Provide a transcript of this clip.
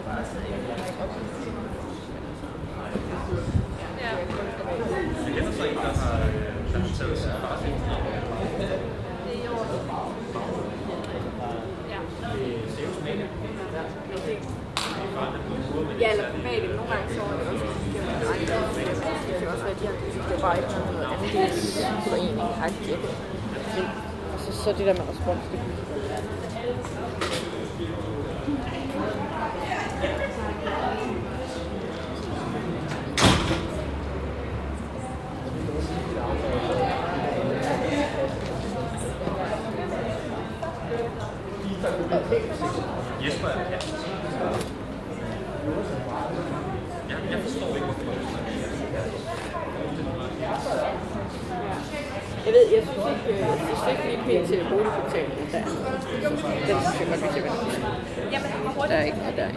kender så en, der har taget sig fra sig. Ja, eller private. Nogle gange så er det også det kan også være, de har det er bare ikke noget andelsforening-agtigt. Så det der med respons, det Jesper er ja. Jeg forstår ikke, hvorfor. Jeg synes ikke lige pt. Boligportalen der. Den synes jeg godt, vi kan vende. Der er ikke noget der.